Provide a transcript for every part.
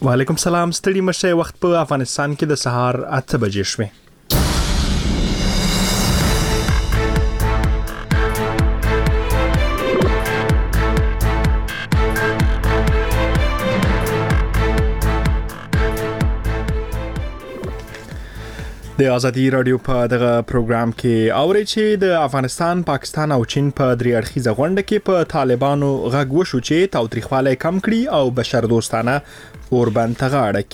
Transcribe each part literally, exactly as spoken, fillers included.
وعلیکم سلام. ستړي مشه وخت په افغانستان کې د سهار اته بجې شوې. د ازادي رادیو په دغه پروګرام کې اوري چې د افغانستان، پاکستان او چین په درې اړخیزه غونډه کې په طالبانو غږ وشو چې تاوتریخوالی کم کړي او بشر دوستانه اوربند ته غاړه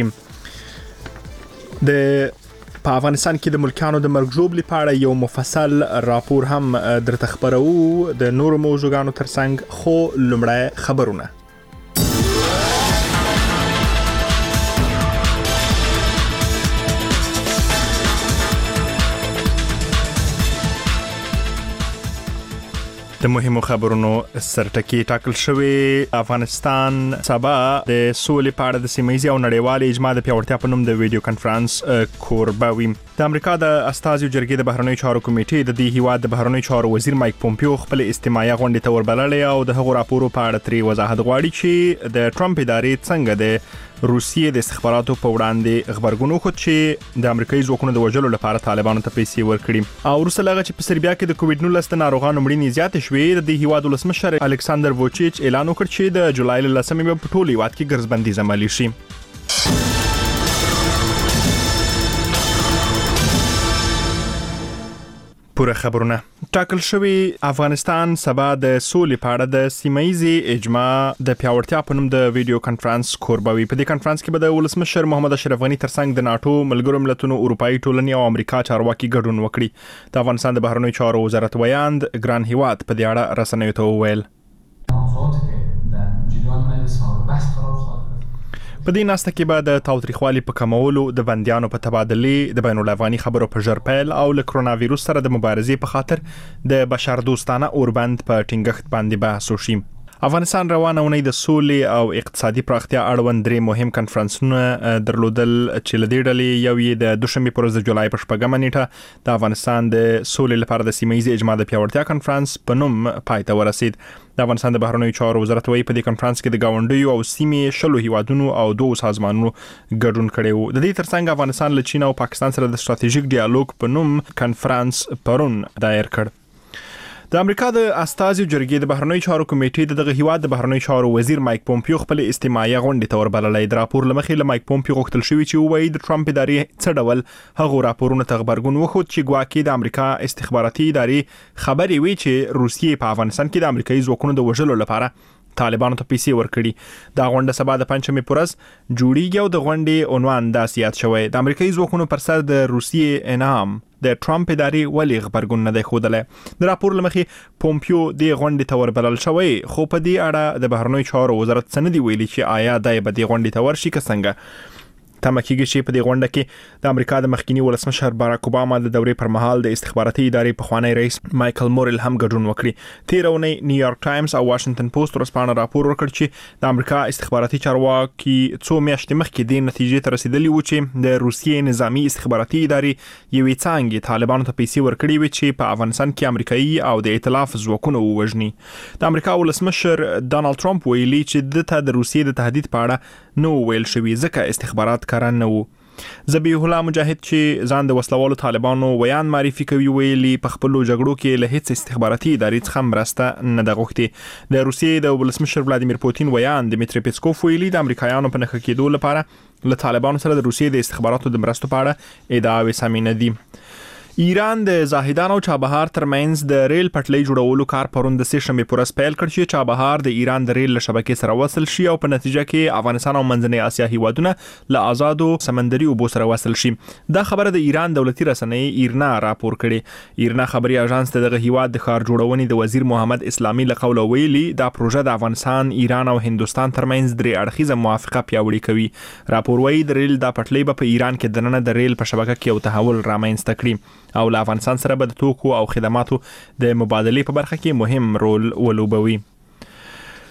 کېږدي. د په افغانستان کې د ملکانو د مرګ ژوبلې په اړه یو مفصل راپور هم درته خبرو د نورو موضوعاتو ترڅنګ، خو لومړی خبرونه. د مهمو خبرونو سرټکی ټاکل شوی. افغانستان سبا د سولې په اړه د سیمه‌یزې او نړیوالې اجماع د پیاوړتیا په نوم د ویډیو کانفرنس کوربه وي. د امریکا د استازیو جرګې د بهرنیو چارو کمیټې د دې هیواد د بهرنیو چارو وزیر مایک پومپیو خپل استماعي غونډې ته وربللې او د هغو راپورو په اړه ترې وضاحت غواړي چې د ټرمپ ادارې څنګه د روسیې د استخباراتو په وړاندې خبرګون وکړ چې د امریکایي ځواکونو د وژلو لپاره طالبانو ته پیسې ورکړي. او وروسته له هغه چې په سربیا کې د کووډ نولس د ناروغانو مړینې زیاتې شوې، د دې هیواد ولسمشر الکساندر ووچیچ اعلان وکړ چې د جولای له لسمې په ټول هیواد کې ګرځبندي عملي شي. پوره خبرونه ټاکل شوی. افغانستان سبا د سولې په اړه د سیمه‌یزې اجماع د پیاوړتیا په نوم د ویډیو کانفرنس کوربه وي. په دې کانفرنس کې به د ولسمشر محمد اشرف غني ترڅنګ د ناتو، ملګرو ملتونو، اروپאי ټولنې او امریکا چارواکي ګډون وکړي. د افغانستان د بهرنیو چارو وزارت ویاند ګران هیواد په دې اړه رسنیو ته وویل. په دې ناسته کې به د تاوتریخوالي په کمولو، د بندیانو په تبادلې، د بین الافغاني خبرو په ژر پیل او له کرونا وایروس سره د مبارزې په خاطر د بشر دوستانه اوربند په ټینګښت باندې بحث وشي. افغانستان روانه اونۍ د سولې او اقتصادي پراختیا اړوند درې مهم کانفرنسونه درلودل چې له دې ډلې یو یې د دوشنبې پر ورځ د جولای په شپږمه نیټه د افغانستان د سولې لپاره د سیمه‌یزې اجماع د پیاوړتیا کانفرنس په نوم پای ته ورسید. د افغانستان د بهرنیو چارو وزارت وايي په دې کانفرنس کې د گاونډیو او سیمې شلو هیوادونو او دوه سازمانونو ګډون کړي وو. د دې ترڅنګ افغانستان له چین او پاکستان سره د ستراتیژیک ډیالوګ په نوم کانفرنس پرون دایر کړ. د امریکا د استازیو جرګې د بهرنیو چارو کمیټې د دغه هیواد د بهرنیو چارو وزیر مایک پومپیو خپل استماعي غونډې ته وربللې. د راپور لمخې له مایک پومپیو غوښتل شوی چې وایي د ټرمپ ادارې څه ډول هغه راپورونه ته خبرګون وښود چې ګواکې د امریکا استخباراتي ادارې خبرې وی چې روسیې په افغانستان کې د امریکایي ځواکونو د وژلو لپاره طالبانو ته پیسې ورکړي. دا غونډه سبا د پنځمې پر ورځ جوړیږي او د غونډې عنوان داسې یاد شوی: د امریکایي ځواکونو پر سر د روسیې انعام، د ټرمپ ادارې ولې خبرګون نه دی ښودلی. د راپور لمخې پومپیو د غونډې ته وربلل شوی، خو په دې اړه د بهرنیو چارو وزارت څه نه دی ویلي چې آیا دی به دې غونډې ته ورشي که څنګه. تمه کېږي چې په دې غونډه کې د امریکا د مخکینی ولسمشر باراک اوباما د دورې پر مهال د استخباراتي ادارې پخوانی رئیس مایکل مورل هم ګډون وکړي. تیر اونۍ نیویارک ټایمز او واشنگټن پوسټ ورځپاڼه راپور ورکړ چې د امریکا استخباراتي چارواکي څو میاشتې مخکې د نتیجې ته رسیدلی و چې د روسیې نظامی استخباراتي ادارې یوې څانګې طالبانو ته پیسې ورکړي وي چې په افغانستان کې امریکایي او د ائتلاف ځواکونه ووژني. د امریکا ولسمشر ډانلډ ټرمپ ویلي چې د ته د روسیې د تهدید په اړه نو ویل شوی ځکه استخبارات کاران نه وو. ذبیح الله مجاهد چې ځان د وسلوالو طالبانو ویان معرفي کوي ویلي په خپلو جګړو کې له هیڅ استخباراتي ادارې څخه مرسته نه ده غوښتې. د روسیې د ولسمشر ولادیمیر پوتین ویان دمیتری پیسکوف ویلي د امریکایانو په نښه کېدو لپاره له طالبانو سره د روسیې د استخباراتو د مرستو په اړه ادعاوې سمې نه دي. ایران د زاهدان او چابهار ترمنځ د ریل پټلۍ جوړولو کار پرون د سه شنبې پر ورځ پیل کړ چې چابهار د ایران د ریل له شبکې سره وصل شي او په نتیجه کې افغانستان او منځنۍ اسیا هیوادونه له آزادو سمندري اوبو سره وصل شي. دا خبره د ایران دولتي رسنۍ ایرنا راپور کړي. ایرنا خبري اژانس دغه هیواد د ښار جوړونې د وزیر محمد اسلامي له قوله ویلي دا پروژه د افغانستان، ایران او هندستان ترمنځ درې اړخیزه موافقه پیاوړې کوي. راپور وايي د ریل دا پټلۍ به په ایران کې دننه د ریل په شبکه کې یو تحول رامنځته کړي او له افغانستان سره به د توکو او خدماتو د مبادلې په برخه کې مهم رول ولوبوي.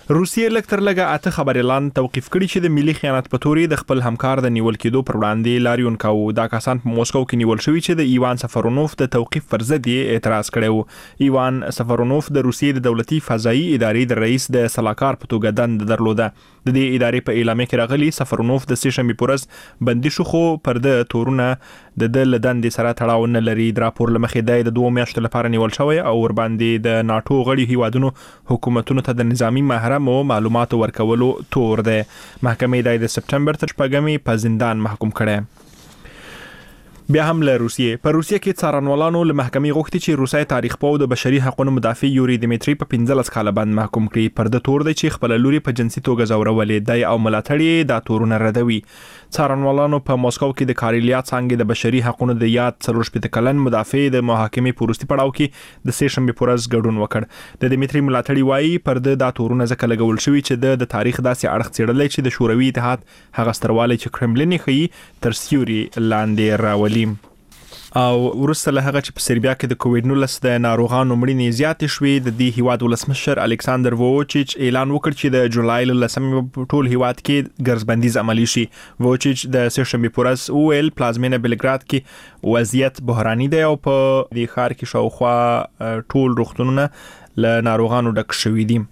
روسیې لږ تر لږه اته خبريالان توقيف کړي چې د ملي خیانت په توري د خپل همکار د نیول کېدو پر وړاندې لاریون کاوه. دا کسان په موسکو کې نیول شوي چې د ایوان سفرونوف د توقيف پر ضد اعتراض کړی و. ایوان سفرونوف د روسیې د دولتي فضایي ادارې د رئیس د سلاکار په توګه دند درلوده. د دې ادارې په اعلامیه کې راغلي سفرونوف د سه شنبه پورز بندي شو، خو پر د تورونه د دل دند سره تړاو نه لري. د راپور لمخې د دوه میاشتو لپاره نیول شوی او ور باندې د ناتو غړي هیوادونو حکومتونو ته د نظامی محرم او معلوماتو ورکولو تور ده. محکمې د سپټمبر تر شپږمې په زندان محکوم کړي. بیا هم له روسیې په روسیې کې څارنوالانو له محکمې غوښتي چې روسي تاریخ پوه د بشري حقوقو مدافع یوري دیمیتری په پنځلس کاله باندې محکوم کړي. پر د تور دی چې خپل لوري په جنسي توګه زورولې دی او ملاتړي دا تورونه ردوي. څارنوالانو په موسکو کې د کاریلیا څنګه د بشري حقوقو د یاد څلور شپږ کلن مدافع د محاکمې پورستي پړاو کې د سه شنبه پورز ګډون وکړ. د دیمیتری ملاتړي وایي پر د دا تورونه ځکه لګول شوی چې د تاریخ داسې اړخ څېړل چې د شوروي اتحاد هغه ستروالی چې کرملین یې تر سیوري لاندې راولي. او ورسته له هغه چې په سربیا کې د کووډ نولس د ناروغانو مړینې زیاتې شوې، د دې هیواد ولسمشر الکساندر ووچیچ اعلان وکړ چې د جولای ل لسمې په ټول هیواد کې ګرځبندیز عملی شي. ووچیچ د سه شنبه پورز ویل پلازمینه بلګراد کې وضعیت بحراني دی او په دې ښار کې شاوخوا ټول روغتونونه له ناروغانو ډک شوي دي.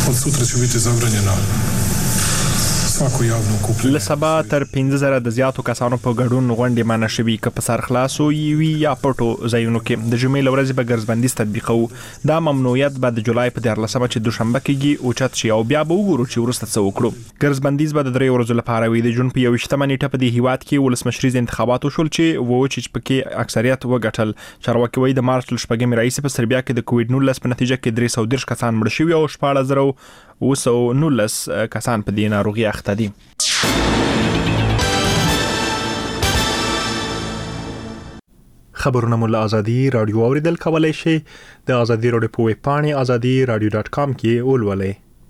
لسبا تر پنځه زره د زیاتو کسانو په ګډون غونډې منع شوي که په سر خلاصو وي یا پټو ځایونو کې. د جمعې لورځ به ګرځبندیز تطبیقو. دا ممنوعیت به د جولای په دیارلسمه چې دوشنبه کېږي اوچت شي او بیا به وګورو چې ورسته څه وکړو. ګرځبندیز به د درې ورځو لپاره وي. د جون په یوویشتمه نیټه په دې هیواد کې ولسمشریز انتخابات وشول چې ووچیچ پکې اکثریت وګټل. چارواکي وایي د مارچ ل شپږمې رئیس په سربیا کې د کووډ نولس په نتیجه کې درې سوه دېرش کسان مړ شوي او شپاړس زره اوه سوه نولس کسان په دې ناروغي اخته دي. خبرونه مو له آزادي رادیو اوریدل کولای شي. د آزادي رادیو په ویب پاڼه آزادي رادیو ډاټ کام کې ولولئ.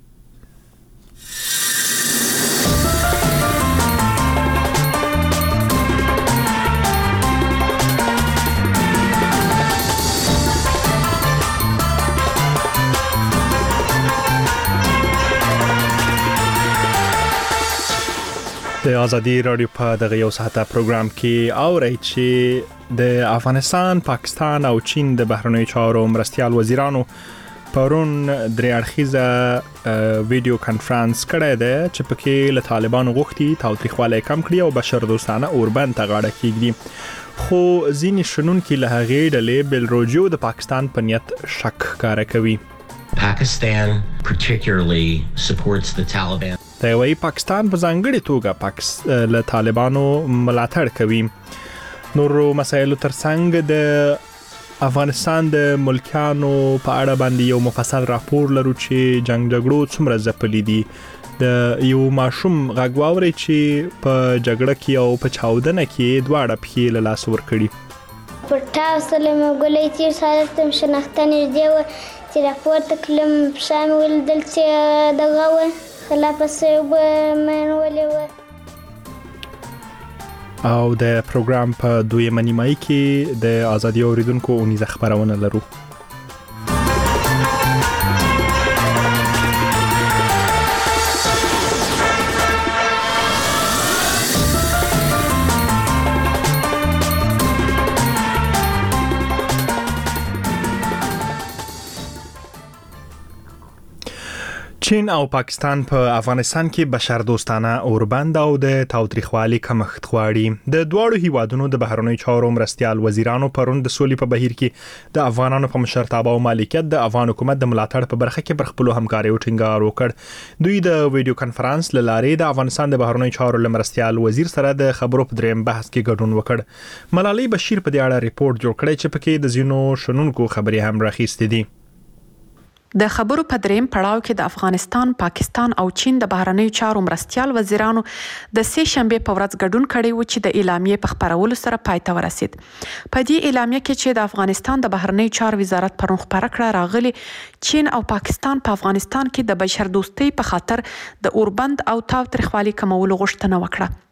د آزادي رادیو په دغه یو ساعته پروګرام کې اورئ چې د افغانستان، پاکستان او چین د بهرنیو چارو مرستیال وزیرانو پرون درې اړخیزه ویډیو کانفرنس کړی دی چې پکې له طالبانو غوښتي تاوتریخوالی کم کړي او بشر دوستانه اوربند ته غاړه کېږدي. خو ځینې شنونکي له هغې ډلې بلروجیو د پاکستان په نیت شک ښکاره کوي. Pakistan particularly supports the Taliban. دا وایي پاکستان په ځانګړې توګه پاکس له طالبانو ملاتړ کوي. نورو مسایلو ترڅنګ د افغانستان د ملکیانو په اړه باندې یو مفصل راپور لرو چې جنگ جګړو څومره ځپلي دي. د یو ماشوم غږ واورئ چې په جګړه کې او په چاودنه کې دواړه پښې له لاسه ورکړي. پر تاسو له مګولې چې ساتم شناخته نږدې و چې راپورته کړم پښه مې ولیدل چې دغه وه خلافسې اوبه مې ولې وه. او د پروګرام په دویمه نیمایي کې د آزادي اوریدونکو اونیزه خبرونه لرو. چین او پاکستان په افغانستان کې بشر دوستانه اوربند او د تاوتریخوالي کمښت غواړي. د دواړو هیوادونو د بهرنیو چارو مرستیال وزیرانو پرون د سولې په بهیر کې د افغانانو په مشرتابه او مالکیت د افغان حکومت د ملاتړ په برخه کې پر خپل همکاریو ټینګار وکړ. دوی د ویډیو کانفرنس له لارې د افغانستان د بهرنیو چارو مرستیال وزیر سره د خبرو په دریم بحث کې ګډون وکړ. ملالۍ بشیر په دې اړه ریپورت جوړ کړی چې پکې د زینو شنونکو خبرې هم راخیستې دي. د خبرو په دریم پړاو کې د افغانستان، پاکستان او چین د بهرنیو چارو مرستیال وزیرانو د سه شنبه په ورځ ګډون کړی و چې د اعلامیې په خبرولو سره پای ته ورسید. په دې اعلامیه کې چې د افغانستان د بهرنیو چارو وزارت پرون خبره کړه راغلي چین او پاکستان په افغانستان کې د بشر دوستۍ په خاطر د اوربند او تاوتریخوالي کمولو غوښتنه وکړه.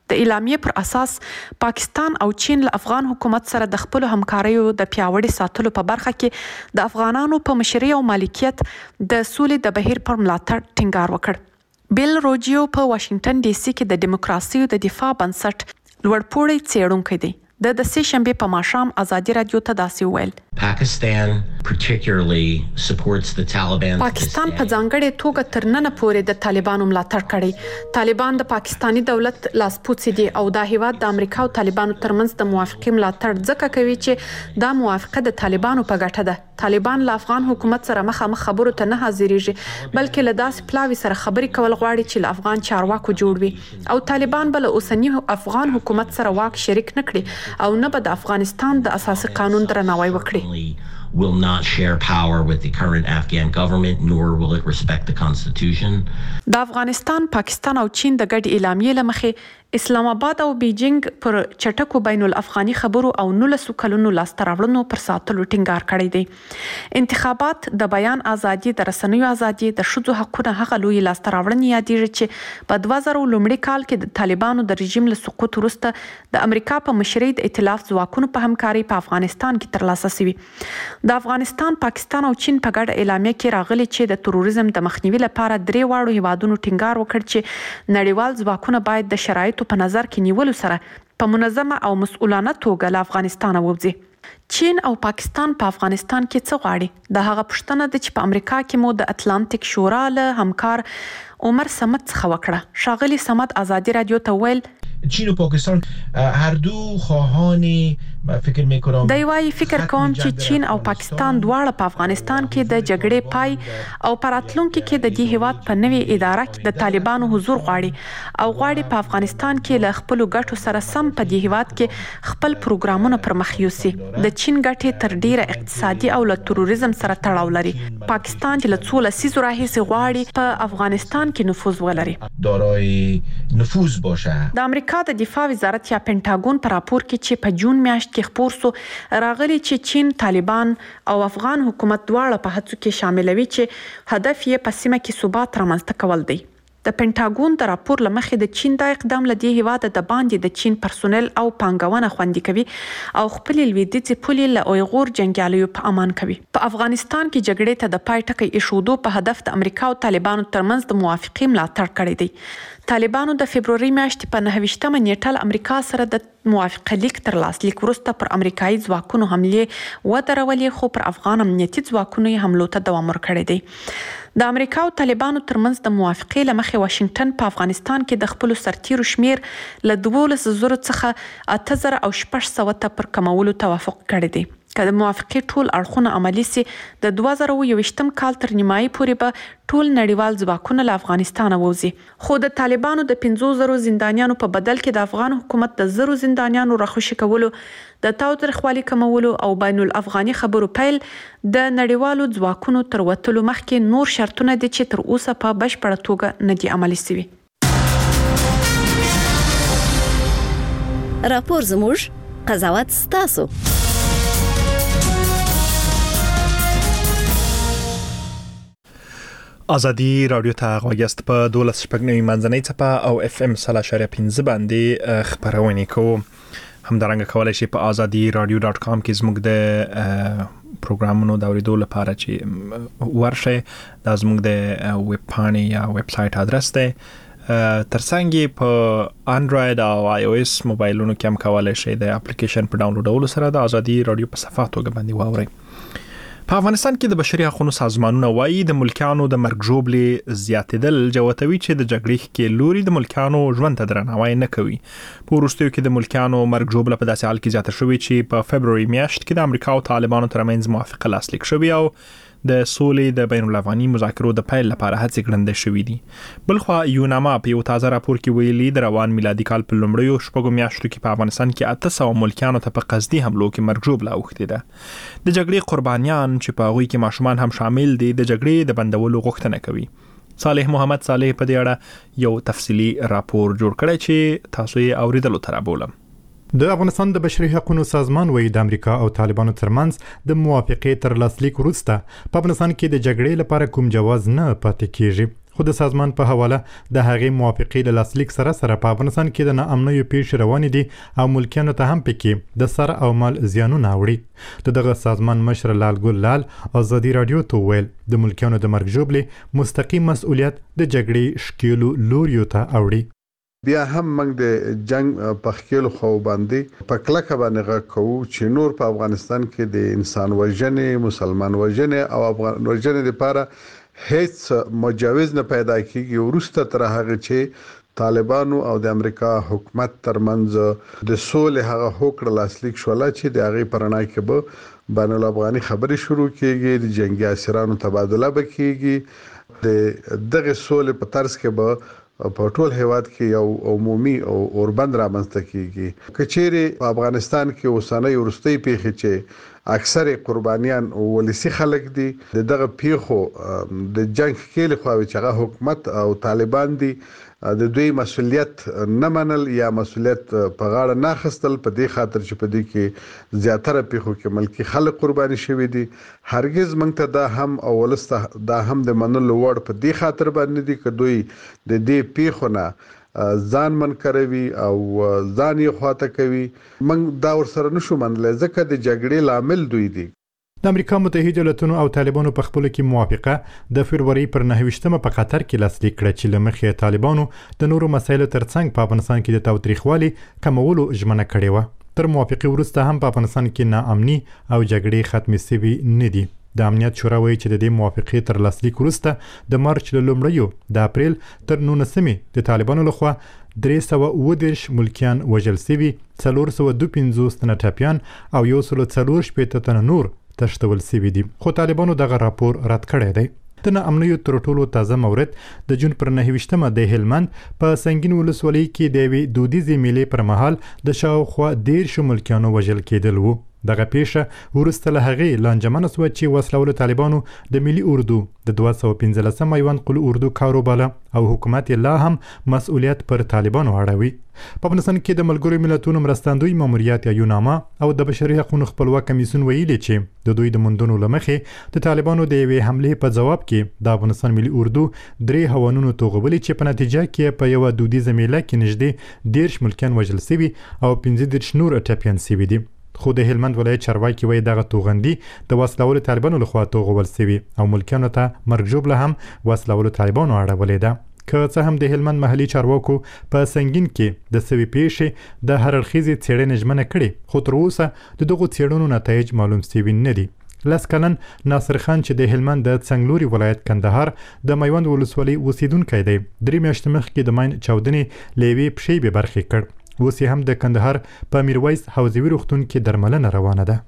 د اعلامیې پر اساس پاکستان او چین له افغان حکومت سره د خپل همکاریو د پیاوړي ساتلو په برخه کې د افغانانو په مشرۍ او مالکیت د سولې د بهیر پر ملاتړ ټینګار وکړ. بیل روجیو په واشنگټن ډي سي کې د دیموکراسي د دفاع بنسټ لوړپوړی څېړونکی دی. د د سې شنبې په ماښام ازادي رادیو ته داسې وویل: Pakistan particularly supports the Taliban. پاکستان په ځانګړې توګه تر ننه پورې د طالبانو ملاتړ کړی. طالبان د پاکستاني دولت لاسپوڅي دي او دا هیواد د امریکا او طالبانو ترمنځ د موافقې ملاتړ ځکه کوي چې دا موافقه د طالبانو په ګټه ده. طالبان له افغان حکومت سره مخامخ خبرو ته نه حاضرېږي بلکې له داسې پلاوي سره خبرې کول غواړي چې له افغان چارواکو جوړ وي او طالبان به له اوسني افغان حکومت سره واک شریک نه کړي او نه به د افغانستان د اساسي قانون درناوی وکړي. will not share power with the current Afghan government, nor will it respect the constitution. د افغانستان، پاکستان او چین د ګډ اعلامیې له مخې اسلام آباد او بیجینګ پر چټکو بین الافغاني خبرو او نولسو کلونو لاسته راوړنو پر ساتلو ټینګار کړی دی. انتخابات، د بیان ازادي، د رسنیو ازادي، د ښځو حقونه هغه لوی لاسته راوړنې یادېږي چې په دوه زره لومړي کال کې د طالبانو د رژیم له سقوط وروسته د امریکا په مشرۍ د ائتلاف ځواکونو په همکارۍ په افغانستان کې ترلاسه شوي. د افغانستان، پاکستان او چین په ګډه اعلامیه کې راغلي چې د تروریزم د مخنیوي لپاره درې واړو هیوادونو ټینګار وکړ چې نړیوال ځواکونه باید د شرایطو په نظر کې نیولو سره په منظمه او مسؤلانه توګه له افغانستان ووځي. چین او پاکستان په افغانستان کې څه غواړي؟ د هغه پوښتنه ده چې په امریکا کې مو د اتلانتیک شورا له همکار عمر صمد څخه وکړه. ښاغلي صمد ازادي رادیو ته ویل: چین و پاکستان هر دو خواهان فکر میکنم دی وايي فکر کوم چې چین او پاکستان دواړه په افغانستان کې د جګړې پای او په راتلونکي کې د دې هیواد په نوې اداره کې د طالبانو حضور غواړي او غواړي په افغانستان کې له خپلو ګټو سره سم په دې هیواد کې خپل پروګرامونه پر مخ یوسي. د چین ګټې تر ډیره اقتصادي او له تروریزم سره تړاو لري. پاکستان چې له څو لسیزو راهیسې غواړي په افغانستان کې نفوذ ولري، دارای نفوذ باشه. د امریکا د دفاع وزارت یا پینټاګون په راپور کې چې په جون میاشت کې خپور سو راغلي چې چین، طالبان او افغان حکومت دواړه په هڅو کې شاملوي چې هدف یې په سیمه کې ثبات رامنځته کول دی. د پینټاګون د راپور له مخې د چین دا اقدام له دې هیواده د باندې د چین پرسونل او پانګونه خوندي کوي او خپل لویدیځې پولې له اویغور جنګیالیو په امان کوي. په افغانستان کې جګړې ته د پای ټکی ایښودو په هدف د امریکا او طالبانو ترمنځ د موافقې ملاتړ کړی دی. طالبانو د فبروري میاشتې په نهه ویشتمه نیټه له امریکا سره د موافقه لیک تر لاسلیک وروسته پر امریکایي ځواکونو حملې ودرولې، خو پر افغان امنیتي ځواکونو یې حملو ته دوام ورکړی دی. د امریکا او طالبانو ترمنځ د موافقې له مخې واشنگټن په افغانستان کې د خپلو سرتیرو شمیر له دولس زرو څخه اته زره او شپږ سوه ته پر کمولو توافق کړی دی. که د موافقې ټول اړخونه عملي سي، د دوه زره یوویشتم کال تر نیمایي پورې به ټول نړیوال ځواکونه له افغانستانه ووځي. خو د طالبانو د پنځو زرو زندانیانو په بدل کې د افغان حکومت د زرو زندانیانو راخوشي کولو، د تاوتریخوالي کمولو او بین الافغاني خبرو پیل د نړیوالو ځواکونو تر وتلو مخکې نور شرطونه دي چې تر اوسه په بشپړه توګه نه دي عملي شوي. راپور زموږ، قضاوت ستاسو. ازادي رادیو ته غوږیاست. په دولس شپږ نوي منځنۍ څپه او اف ام سل اشاریه پنځه باندې خپرونې کوو. همدارنګه کولی شئ په ازادي رادیو ډاټ کام کې زموږ د پروګرامونو د اورېدو لپاره چې ورشئ. دا زموږ د ویب پاڼې یا ویب سایټ ادرس دی. ترڅنګ په انډراید او آی او اس موبایلونو کې هم کولی شئ د اپلیکیشن په ډاونلوډولو سره د ازادي رادیو په صفحه توګه باندې واورئ. په افغانستان کې د بشري حقوقو سازمانونه وایي د ملکیانو د مرګ ژوبلې زیاتېدل جوتوي چې د جګړې کې لوري د ملکیانو ژوند ته درناوی نه کوي. په وروستیو کې د ملکیانو مرګ ژوبله په داسې حال کې زیاته شوې چې په فبروري میاشت کې د امریکا او طالبانو ترمنځ موافقه لاسلیک شوې او د سولې د بین الافغاني مذاکرو د پیل لپاره هڅې ګړندې شوې دي. بلخوا یوناما په یو تازه راپور کې ویلي د روان میلادي کال په لومړیو شپږو میاشتو کې په افغانستان کې اته سوه ملکیانو ته په قصدي حملو کې مرګ ژوبله اوښتې ده. د جګړې قربانیان چې په هغوی کې ماشومان هم شامل دي د جګړې د بندولو غوښتنه کوي. صالح محمد صالح په دې اړه یو تفصیلي راپور جوړ کړی چې تاسو یې اوریدلو ته رابولم. د افغانستان د بشري حقوقو سازمان وایي د امریکا او طالبانو ترمنځ د موافقې تر لاسلیک وروسته په افغانستان کې د جګړې لپاره کوم جواز نه پاتې کیږي خو د سازمان په حواله د هغې موافقې له لاسلیک سره سره په افغانستان کې د ناامنیو پیښې روانې دي او ملکیانو ته هم پکې د سر او مال زیانونه اوړي. د دغه سازمان مشر لال ګل لال ازادي رادیو ته وویل د ملکیانو د مرګ ژوبلې مستقیم مسؤلیت د جګړې شکیلو لوریو ته اوړي. بیا هم موږ د جنگ په خکیلو خو باندې په کلکه باندې غږ کوو چې نور په افغانستان کې د انسان وژنې، مسلمان وژنې او افغان وژنې لپاره هیڅ مجوز نه پیدا کیږي. ورسته تر هغه چې طالبانو او د امریکا حکومت ترمنځ د سولې هغه هوکړه لاسلیک شوله چې د هغې په رڼا کې به بین الافغاني خبرې شروع کیږي، د جنگي اسیرانو تبادله به کیږي، د دغه سولې په طرز کې به په ټول هیواد کې یو عمومي او اوربند رامنځته کیږي. کچېرې په افغانستان کې اوسنۍ وروستۍ پیښې چې اکثر قربانیان ولسی خلک دي، د دغه پیښو د جنگ کې خو چې هغه حکومت او طالبان دي د دوی مسؤلیت نه منل یا مسؤلیت په غاړه نه اخیستل، په دې خاطر چې په دې کې زیاتره پیښو کې ملکی خلک قرباني شوي دي. هرگز موږ ته دا هم او ولسته دا هم د منلو وړ په دې خاطر باندې دي چې دوی د دې پیښو نه ځان منکروي او ځان یې خواته کوي. موږ دا ورسره نشو منلی ځکه د جګړې لامل دوی دي. د امریکا متحده ایالاتونو او طالبانو په خپل کې موافقه د فبرवरी پر نهه په قطر کې لاسلیک کړه چې لمخې طالبانو د نورو مسایلو ترڅنګ په افغانستان کې د تاوتریخوالي کمولو ژمنه کړې و. تر موافقه وروسته هم په افغانستان کې ناامني او جګړې ختمې شوي نه دي. د امنیت شورا وایي چې د دې موافقې تر لاسلیک وروسته د مارچ له لومړیو د اپریل تر نولسمې د طالبانو لخوا درې سوه اووه دېرش ملکیان وژل شوي، څلور سوه دوه پنځوس تنه ټپیان او یو سل څلور شپېته تنه نور تښتول شوي دي. خو طالبانو دغه راپور رد کړی دی. د ناامنیو تر ټولو تازه مورد د جون پر نهه د هلمند په سنگین ولسوالۍ کې د یوې دودیزې میلې پر مهال د شاوخوا دېرشو ملکیانو وژل کېدل وو. دغه پیښه وروسته له هغې لانجمنه سوه چې وسلهوالو طالبانو د ملي اردو د دوه سوه پنځلسم میوند قل اردو کار وباله او حکومت یې لا هم مسؤلیت پر طالبانو اړوي. په افغانستان کې د ملګرو ملتونو مرستندوی ماموریت یا یوناما او د بشري حقوقو خپلواک کمیسیون ویلي چې د دوی د موندنو له مخې د طالبانو د یوې حملې په جواب کې د افغانستان ملي اردو درې هوانونو توغولي چې په نتیجه کې په یوه دودیزه میله کې نږدې دېرش ملکیان وژل شوي او پنځه دېرش نور ټپیان شوي دي. خو د هلمند ولایت چارواکي وایي دغه توغندي د وسلهوالو طالبانو لخوا توغول شوي او ملکیانو ته مرګ ژوبله هم وسلهوالو طالبانو اړولې ده. که څه هم د هلمند محلي چارواکو په سنگین کې د سوي پیښې د هر اړخیزې څېړنې ژمنه کړې، خو تر اوسه د دغو څېړنو نتایج معلوم شوي نه دي. لس کلن ناصر خان چې د هلمند د څنګلوري ولایت کندهار د میوند ولسوالۍ اوسیدونکی دی، درې میاشتې مخکې د ماین چاودنې له یوې پښې بې برخې کړ. اوس یې هم د کندهار په میرویس حوزوي روغتون کې درملنه روانه ده.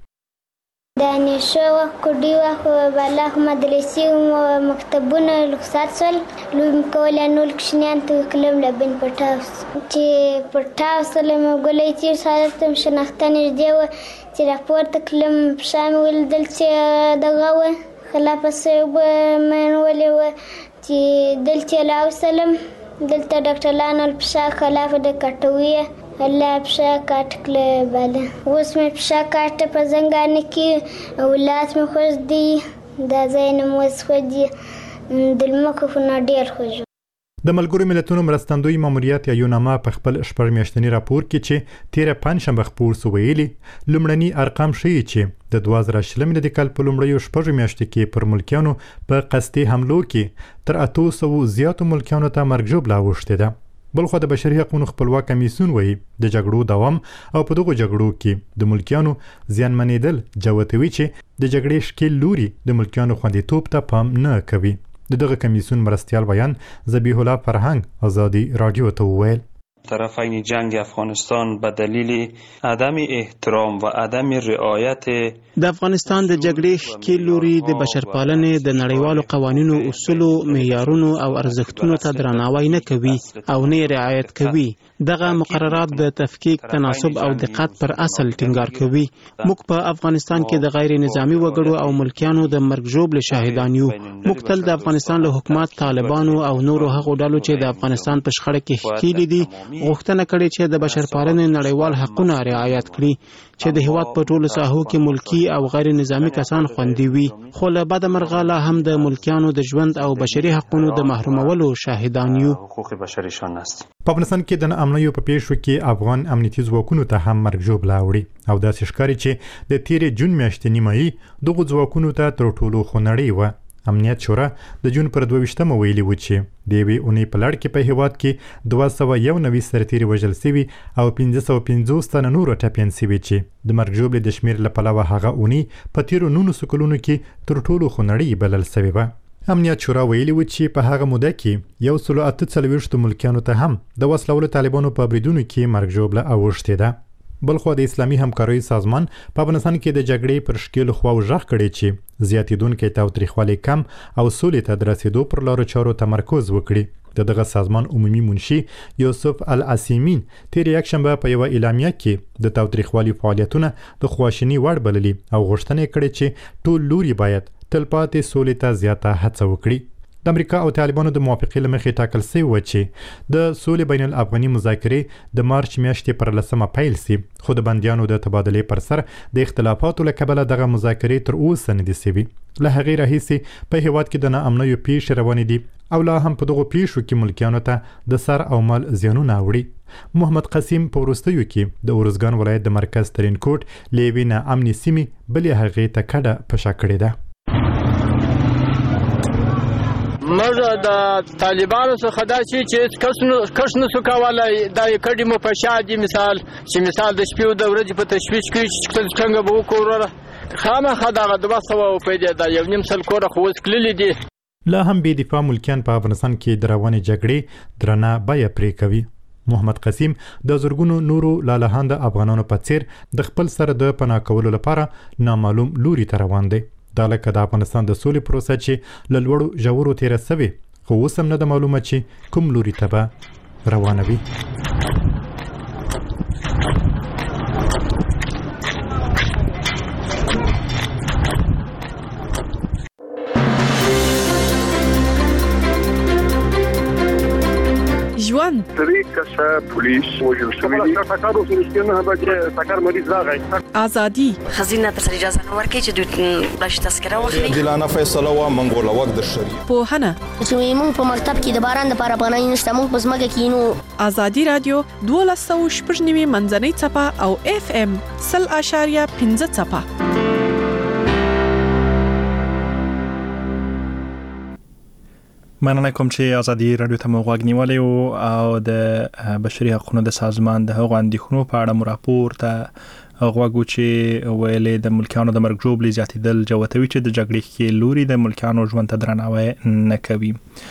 دانشو وخت کوډي وخت بلغ مدرسې او مکتبونه رخصت شول، لوی کولی نور کوچنیان ته کلم لبن پټاوس چې پټاوس له مګولې چې سره شناخته نږدې وه چې راپورته کلم پښه مې ولیدل چې دغه وه خلافسې اوبه مې ونیولې وه چې دلته لاوسلم. دلته ډاکټرانو پښه خلافه د کټوي الله پښه کاټ کړله باله. اوس مې پښه کاټه په زنګانه کې او لاس مې خوږ دی، دا ځای نه مې اوس خوږ دي، د لمکو خو نه ډېر خوږ. د ملګرو ملتونو مرستندوی ماموریت یا یوناما په خپل شپږ میاشتني راپور کې چې تیره پنجشنبه خپور سو ویلي لومړني ارقام ښیي چې د دوه زره شلم د کال په لومړیو شپږو میاشتو کې پر ملکیانو په قصدي حملو کې تر اتو سوو زیاتو ملکیانو ته مرګ ژوبله اوښتې ده. بلخو د بشري حقوقو خپلواک کمیسیون وایي د جګړو دوام او په دغو جګړو کې د ملکیانو زیانمنېدل جوتوي چې د جګړې ښکیل لوري د ملکیانو خوندیتوب ته پام نه کوي. د دغه کمیسیون مرستیال بیان ذبیح الله فرهنګ ازادي رادیو ته وویل طرفین جنگ افغانستان به دلیل عدم احترام و عدم رعایت د افغانستان د جګړې ښکیل لوري د بشرپالنې د نړیوالو قوانینو، اصولو، معیارونو او ارزښتونو ته درناوی نه کوي او نه رعایت کوي. دغه مقررات د تفکیک، تناسب او دقت پر اصل ټینګار کوي. موږ په افغانستان کې د غیر نظامی وګړو او ملکیانو د مرګ ژوبلې شاهدان یو. موږ تل د افغانستان له حکومت، طالبانو او نورو هغو ډلو چې د افغانستان په شخړه کې ښکیلې دي غوښتنه کړې چې د بشرپالنې نړیوال حقونه رعایت کړي چې د هیواد په ټولو ساحو کې ملکی او غیر نظامی کسان خوندي وي، خو له بده مرغه لا هم د ملکیانو د ژوند او بشري حقوقو د محرومولو شاهدان یو. په افغانستان کې د ناامنیو په پیښو کې افغان امنیتي ځواکونو ته هم مرګ ژوبله اوړي او داسې ښکاري چې د تیرې جون میاشتې نیمایي دغو ځواکونو ته تر ټولو خونړۍ وه. امنیت شورا د جون پر دوه ویشتمه ویلي و چې د یوې اونۍ په لړ کې په هیواد کې دوه سوه یو نوي سرتیري وژل سوي او پنځه سوه پنځوس تنه نور ټپیان سوي چې د مرګ ژوبلې د شمېر له پلوه هغه اونۍ په تیرو نولسو کلونو کې تر ټولو خونړۍ بلل سوې وه. امنیت شورا ویلي و چې په هغه موده کې یو سلو اته څلوېښتو ملکیانو ته هم د وسلوالو طالبانو په بریدونو کې مرګ ژوبله اوښتې ده. بلخو د اسلامي همکارۍ سازمان په افغانستان کې د جګړې پر شکیلو خواو غږ کړی چې زیاتېدونکی تاوتریخوالی کم او سولې ته د رسېدو پر لارو چارو تمرکز وکړي. د دغه سازمان عمومي منشي یوسف العثیمین تیر یکشنبه په یوه اعلامیه کې د تاوتریخوالي فعالیتونه د خواشیني وړ بللي او غوښتنه کړې چې ټول لوري باید تلپاتې سولې ته زیاته هڅه وکړي. د امریکا او طالبانو د موافقې له مخې ټاکل شوی و چې د سولې بین الافغاني مذاکرې د مارچ میاشتې پر لسمه پیل سي، خو د بندیانو د تبادلې پر سر د اختلافاتو له کبله دغه مذاکرې تر اوسه نه دي سوي. له هغې راهیسې په هیواد کې د ناامنیو پیښې روانې دي او لا هم په دغو پیښو کې ملکیانو ته د سر او مال زیانونه اوړي. محمد قسیم په وروستیو کې د ارزګان ولایت د مرکز ترینکوټ له یوې ناامنې سیمې بلې هغې ته کډه په شا کړې ده. موږ د طالبانو څخه دا چې کس کس نسو کولای دا کډې مو په شا دي، مثال چې مثال د شپې او د ورځې په تشویش کې چې څنګه به وکړو خامخا دغه دوه سوه پیدا دا یو نیم سل کوره خو اوس کللي دي. لا هم بې دفاع ملکیان په افغانستان کې د روانې جګړې درنه بیه پرې کوي. محمد قسیم د زرګونو نورو لالهانده افغانانو په څیر د خپل سر د پناه کولو لپاره نامعلوم لوري ته روان دی. دا لکه د افغانستان د سولې پروسه چې له لوړو ژورو تیره سوې، خو اوس هم نه ده معلومه چې کوم لوري ته به روانه وي. ژوند درې کسه پولیس وژل شوي دي. ټکر اوس نشته به ټکر مریض راغی. ازادي خزینه تر اجازه نه ورکړي چې دوی بلش تذکره واخلي. دلانه فیصله وا منګول وخت د شری پوهنه چې موږ په مکتب کې د باران د لپاره پناه نشته، موږ په ځمکه کې نو. ازادي رادیو دوه سوه شپږ نوي منځنۍ څپه او اف ام سل اشاریه پنځه څپه. مننه کوم چې ازادي رادیو ته مو غوږ نیولې او د بشري حقوقو د سازمان د هغو اندېښنو په اړه مو راپور ته غوږ چې ویلې د ملکیانو د مرګ ژوبلې زیاتېدل جوتوي چې د جګړې ښکېل لوري د ملکیانو ژوند ته درناوی نه کوي.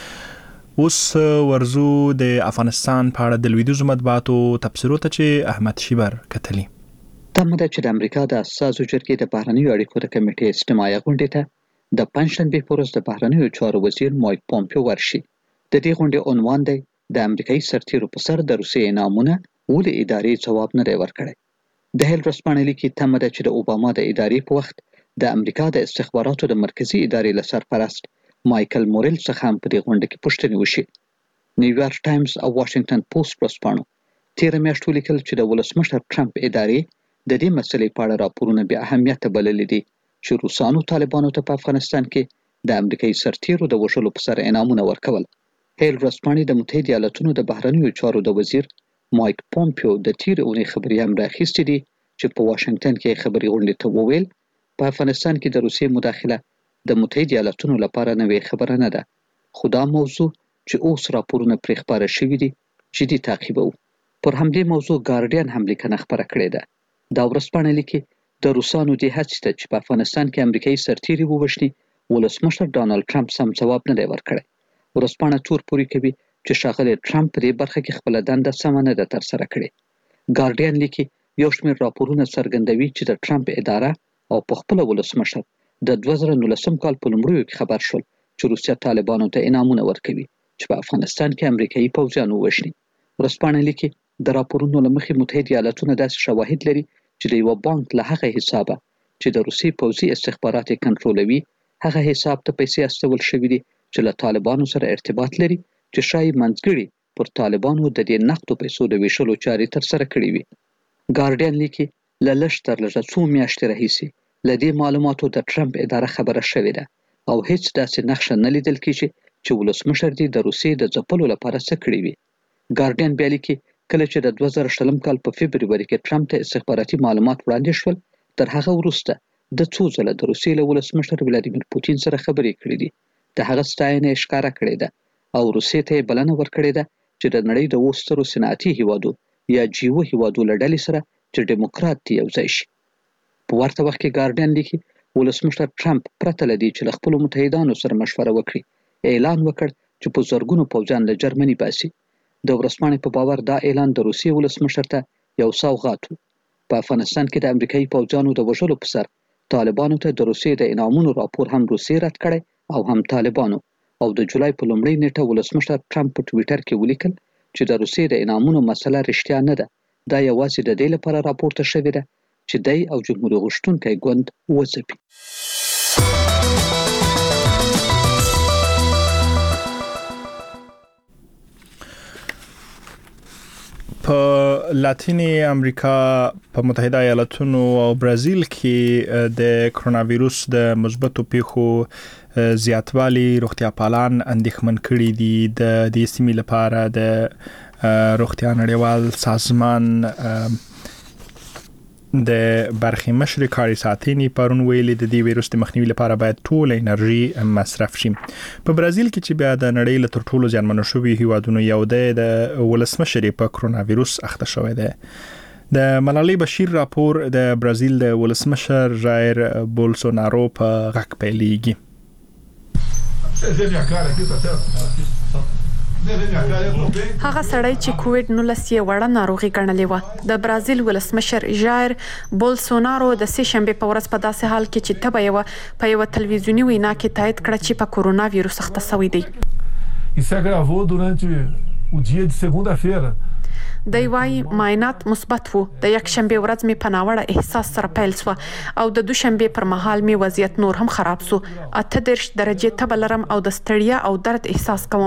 اوس ورزو د افغانستان په اړه د لویدیځو مطبوعاتو تبصرو ته چې احمد شیبر کتلی. تمه ده چې د امریکا د اساسو جرګې د بهرنیو اړیکو د کمیټې اجتماعي غونډې ته د پنځشنبې په ورځ د بهرنیو چارو وزیر مایک پومپیو ورشي. د دې غونډې عنوان دی د امریکایي سرتیرو په سر د روسیې انعامونه ولې ادارې ځواب نه دی ورکړی. د هیل ورځپاڼې لیکي تمه ده چې د اوباما د ادارې په وخت د امریکا د استخباراتو د مرکزي ادارې له سرپرست مایکل مورل څخه هم په دې غونډه کې پوښتنې وشي. نیویارک ټایمز او واشنگټن پوسټ ورځپاڼو تېره میاشت ولیکل چې د ولسمشر ټرمپ ادارې د دې مسلې په اړه راپورونه بې اهمیته بللي دي چې روسانو طالبانو ته په افغانستان کې د امریکایي سرتیرو د وژلو په سر انعامونه ورکول. هیل ورځپاڼې د متحده ایالاتونو د بهرنیو چارو د وزیر مایک پومپیو د تیرې اونۍ خبرې هم راخیستې دي چې په واشنگټن کې خبري غونډې ته وویل په افغانستان کې د روسیې مداخله د متحده ایالاتونو لپاره نوې خبره نه ده، خو دا موضوع چې اوس راپورونه پرې خپاره شوي دي جدي تعقیبوو. پر همدې موضوع ګارډین هم لیکنه خپره کړې ده. دا ورځپاڼه لیکي د روسانو دې هڅې ته چې په افغانستان کې امریکایي سرتیري ووژني ولسمشر ډانلډ ټرمپ سم ځواب نه دی ورکړی. ورځپاڼه تور پورې کوي چې ښاغلی ټرمپ په دې برخه کې خپله دنده سمه نه ده ترسره کړې. ګارډین لیکي یو شمېر راپورونه څرګندوي چې د ټرمپ اداره او په خپله ولسمشر د دوه زره نولسم کال په لومړیو کې خبر شول چې روسیه طالبانو ته انعامونه ورکوي چې په افغانستان کې امریکایي پوځیان ووژني. ورځپاڼه لیکي د راپورونو له مخې متحده ایالاتونه داسې شواهد لري چې د یوه بانک له هغه حسابه چې د روسیې پوځي استخبارات یې کنټرولوي هغه حساب ته پیسې استول شوي دي چې له طالبانو سره ارتباط لري چې ښایي منځګړي پر طالبانو د دې نقدو پیسو د ویشلو چارې ترسره کړې وي. ګارډین لیکي له لږ تر لږه څو میاشتې راهیسې له دې معلوماتو د ټرمپ اداره خبره شوې ده او هیڅ داسې نښه نه لیدل کېږي چې ولسمشر دې د روسیې د ځپلو لپاره څه کړي وي. ګارډین بیا لیکي کله چې د دوه زره شلم کال په فبروري کې ټرمپ ته استخباراتي معلومات وړاندې شول، تر هغه وروسته د څو ځله د روسیې له ولسمشر ولادیمیر پوتین سره خبرې کړې دي. د هغه ستاینه یې ښکاره کړې ده او روسیې ته یې بلنه ورکړې ده چې د نړۍ د اوو سترو صنعتي هیوادو یا جیو هیوادو له ډلې سره چې ډیموکرات دي یو ځای شي. په ورته وخت کې ګارډین لیکي ولسمشر ټرمپ پرته له دې چې له خپلو متحدانو سره مشوره وکړي اعلان وکړ چې په زرګونو پوځیان له جرمني باسي. د ورځپاڼې په باور دا اعلان د روسیې ولسمشر ته یو سوغات و. په افغانستان کې د امریکایي پوځیانو د وژلو په سر طالبانو ته د روسیې د انعامونو راپور هم روسیې رد کړی او هم طالبانو، او د جولای په لومړۍ نیټه ولسمشر ټرمپ په ټویټر کې ولیکل چې د روسیې د انعامونو مسله رښتیا نه ده، دا یوازې د دې لپاره راپورته شوې ده چې دی او جمهوریت غوښتونکی ګوند وځپي. په لاتینی امریکا په متحده ایالاتونو او برازیل کې د کرونا وایروس د مثبتو پیښو زیاتوالی روغتیا پالان اندېښمن کړي دي. د دې سیمې لپاره د روغتیا نړیوال سازمان د برخې مشر کاری ساتنی پرون ویلي د دې وایروس د مخنیوي لپاره باید ټول انرژي مصرف شي. په برازیل کې چې بیا د نړۍ له تر ټولو زیانمنو شوي هیوادونو یو دی، د ولسمشر په کرونا وایروس اخته شوی دی. د ملالۍ بشیر راپور د برازیل د ولسمشر ژایر بولسونارو په غږ پیلېږي. هغه سړی چې کووډ نولس یې وړه ناروغي ګڼلې و. د برازیل ولسمشر ژایر بولسونارو د سه شنبه په ورځ په داسې حال کې چې تبه یې و په یو تلویزیونی وینا کې تایید کړ چې په کورونا وایروس اخته شوی دی. Isso agravou durante o dia de segunda-feira. دی وايي معاینات مثبت وو. د یک شنبه ورځ می په ناوړه احساس سره پیل شو او د دوشنبه پر مهال می وضعیت نور هم خراب شو. اته درش درجه تبه لرم او د ستړیا او درد احساس کوم.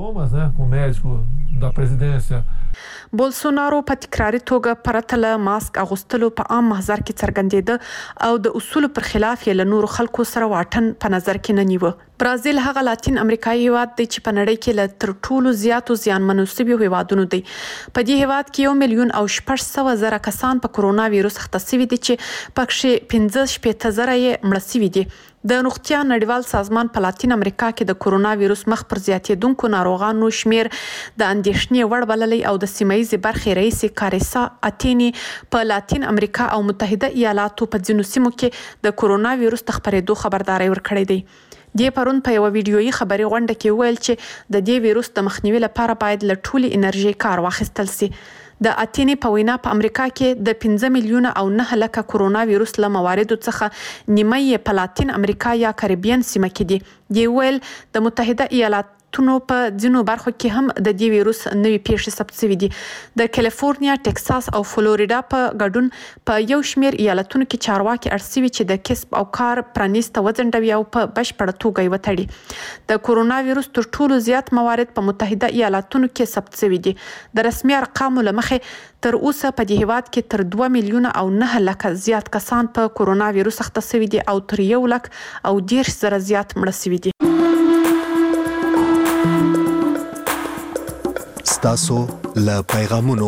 بولسونارو په تکراري توګه پرته له ماسک اغوستلو په عام محضر کې څرګندېده او د اصول پر خلاف یې له نورو خلکو سره واټن په نظر کې نه نیوه. برازیل هغه لاتین امریکایي هیواد دی چې په نړۍ کې له تر ټولو زیاتو زیانمنو شویو هیوادونو دی. په دې هیواد کې یو میلیون او شپږ سوه زره کسان په کورونا وایروس اخته شوي دي چې پکې پنځه شپېته زره یې مړه شوي دي. د روغتیا نړیوال سازمان په لاتین امریکا کې د کورونا وایروس مخ پر زیاتېدونکو ناروغانو شمیر د اندېښنې وړ بللی او د سیمه ییزې برخې رئیس کاریسا اتینی په لاتین امریکا او متحده ایالاتو په ځینو سیمو کې د کورونا وایروس د خپرېدو خبرداری ورکړی دی. دی پرون په یو ویډیويي خبري غونډه کې ویل چې د دې وایروس د مخنیوي لپاره باید له ټولې انرژي کار واخیستل شي. د اتینی په وینا په امریکا کې د پنځه میلیونه او نه لکه کورونا وایروس له مواردو څخه نیمه یې په لاتین امریکا یا کریبین سیمه کې دي. دی ویل د متحده ایالاتو په ځینو برخو کې هم د دې وایروس نوې پیښې ثبت شوي دي. د کالیفورنیا، ټکساس او فلوریډا په ګډون په یو شمیر ایالتونو کې چارواکي اړ شوي چې د کسب او کار پرانیسته وځنډوي او په بشپړه توګه یې وتړي. د کورونا وایروس تر ټولو زیات موارد په متحده ایالاتونو کې ثبت شوي دي. د رسمي ارقامو له مخې تر اوسه په دې هیواد کې تر دوه میلیونه او نه لکه زیات کسان په کورونا وایروس اخته شوي دي او تر یو لک او دېرش زره زیات مړه شوي دي. ستاسو له پیغامونو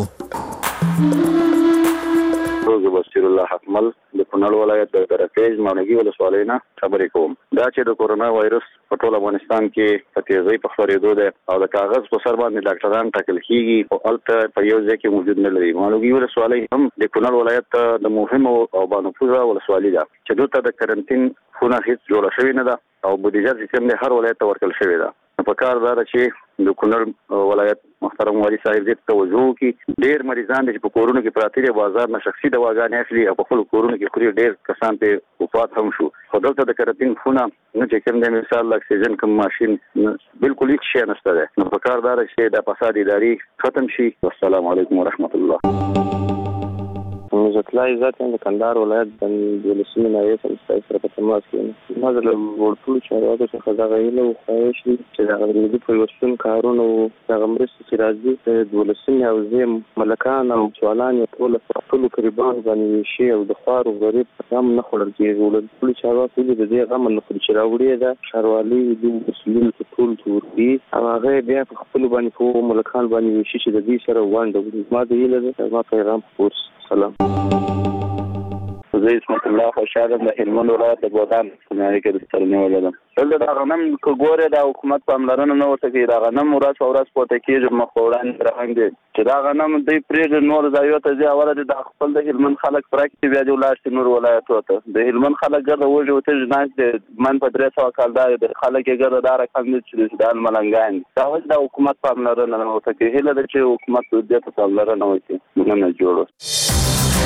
روز بصیر الله حکمل د کونړ ولایت د درکېج ماڼګي ولسوالۍ نه خبرې کوم. دا چې د کورونا وایروس په ټول افغانستان کې په تیزۍ په خپرېدو ده او د کاغذ په سر باندې ډاکټران ټاکل کېږي او هلته په یو ځای کې موجود نه لري. ماڼګي ولسوالۍ هم د کونړ ولایت د مهمو او بانفوذه ولسوالۍ ده چې دلته د کرنټین خونه هیڅ جوړه شوې نه ده او بودیجه سیستم د هر ولایت ته ورکړل شوی ده. په کار دا چې د کونړ ولایت محترم والي صاحب دې توجه وکړي. ډېر مریضان چې په کورونو کې پراته دي بازار نه شخصي دواګانې اخلي او په خپل کورونو کې خوري. ډېر کسان په وفات هم شو. خو دلته د کرنټین خونه نه چې کوم د مثال اکسیجن کوم ماشين بالکل هیڅ شی نشته ده. نو په کار دا چې د فساد اداري ختم شي. والسلام علیکم ورحمت الله. موږ اطلاع ذات د کندهار ولایت د ولسمي نایب سمستای سره په تماس کې ما د ورټول چارواکو څخه دا غوښتنه وکړه چې دا غوښتنه په وسون کارونه او د مرستې چې راځي د ولسمي او زم ملکان او ځوانان ټول ټول قریبان باندې شي او د خارو غریب هم نه خورل کېږي ولټول چارواکو د دې غم نه خوري چې راوړي دا شاروالي د مسلمانانو په ټول توري او هغه بیا په خپل باندې په ملکان باندې شي چې د دې سره وانده ما د یله ما پیغام پورس سلام زه اسمت الله خوشاله د هلمند ولایت د بودان سماري کې د سترنې ولادم دلته د غنم کوګوره د حکومت پاملرنه نه ورته کې د غنم ورځ او ورځ پوته کېږي مخوران راغندي چې دا غنم د پرېږ نور ځایو ته ځي اوله د خپل د هلمند خلک پراکټي بیا د ولایت نور ولایت وته د هلمند خلک ګرځي وځي او ته نه د من په درې سو کال د خلک ګرځي دا رقم چې د ملنګان دا ول د حکومت پاملرنه نه ورته کې هله د چې حکومت د دې پاملرنه وکړي نه نه جوړو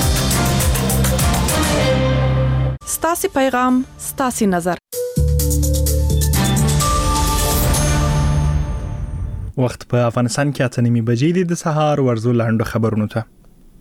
ستاسي پیغام ستاسي نظر وخت په افغانستان کې اته نیمه بجې دي د سهار ورزو لاندو خبرونو ته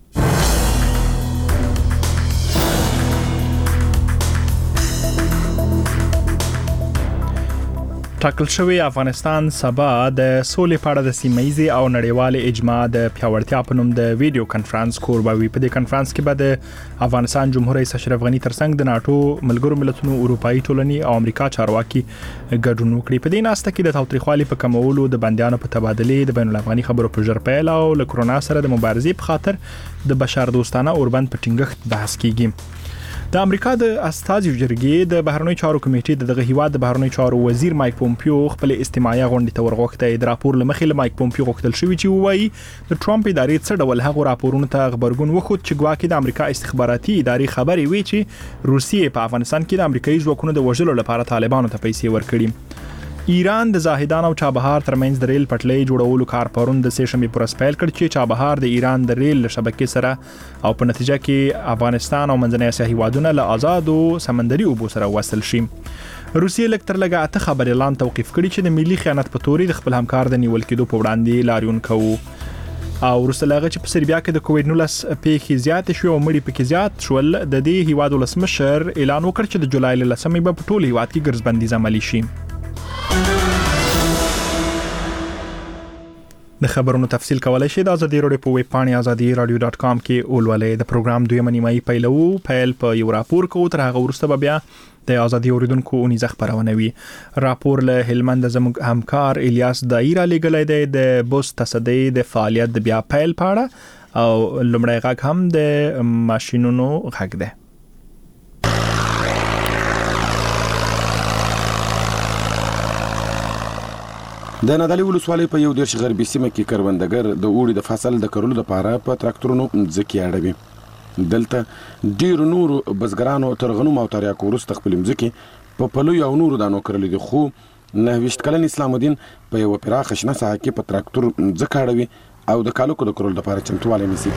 ټاکل شوی افغانستان سبا د سولې په اړه د سیمایي او نړیوال اجماع د پیاوړتیا په نوم د ویډیو کانفرنس کوربوي. په دې کانفرنس کې به د افغانستان جمهور رئیس اشرف غنی ترڅنګ د ناتو ملګرو ملتونو اروپאי ټولنې او امریکا چارواکي ګډون وکړي. په دې ناسته کې د تاوتریخوالي په کمولو د بندیانو په تبادله د بین الافغاني خبرو په ژړپیل او له کرونا سره د مبارزې په خاطر د بشردوستانه اوربند په ټینګښت بحث کیږي. د امریکا د استازي جرګې د بهرنیو چارو کمیټې د دغه هیواد د بهرنیو چارو وزیر مایک پومپیو خپل استماعي غونډه ته ورغوښته. د راپور لمخې له مایک پومپیو غوښتل شوی چې وایي د ټرمپ ادارې څه ډول هغه راپورونو ته خبرګون وخت چې ګواکې د امریکا استخباراتي ادارې خبرې وی چې روسیې په افغانستان کې د امریکایي ځواکونو د وژلو لپاره طالبانو ته پیسې ورکړي. ایران د زاهدان او چابهار ترمنځ د ریل پټلۍ جوړولو کار پرون د سه شنبه پر اسپیل کړ چې چابهار د ایران د ریل شبکې سره او په نتیجه کې افغانستان او منځنۍ اسیا هیوادونه له آزادو سمندري اوبو سره وصل شي. روسیې لکتر لګه اته خبر اعلان توقيف کړی چې د ملي خیانت په توري د خپل همکار د نیول کېدو په وړاندې لاریون کوي. او روسلاغه چې په سربیا کې د کووډ نولس پیښې زیات شو او مړي پکې زیات شول د دې هیواد ولسمشر اعلان وکړ چې د جولای ل لسمې په ټول هیواد کې ګرځبندي عملی شي. د خبرونو تفصیل کولای شئ د ازادي رادیو په ویب پاڼه ازادي رادیو ډاټ کام کې اولولې. د پروګرام دویمه نیمایي پیلو پیل په یو راپور کو تر هغه ورسته بیا د ازادي اوریدونکو اونیزه خبرونه وي. راپور له هلمند زموږ همکار الیاس دایره لګلې دی د بوس تصدی د فعالیت د بیا پیل پاړه او لمړی غږ هم د ماشينونو غږ دی. د نادعلي ولسوالۍ په یو دیرش غربي سیمه کې کروندګر د اوړي د فصل د کرلو لپاره په تراکتورونو ځمکې اړوي. دلته ډیرو نورو بزګرانو تر غنمو او تریاکو وروسته خپل ځمکې په پلو او نورو دانو کرلې دي، خو نهه ویشت کلن اسلام الدین په یو پراخه شنه ساحه کې په تراکتور ځمکه اړوي او د کالو د کرلو لپاره چمتووالی نیسي.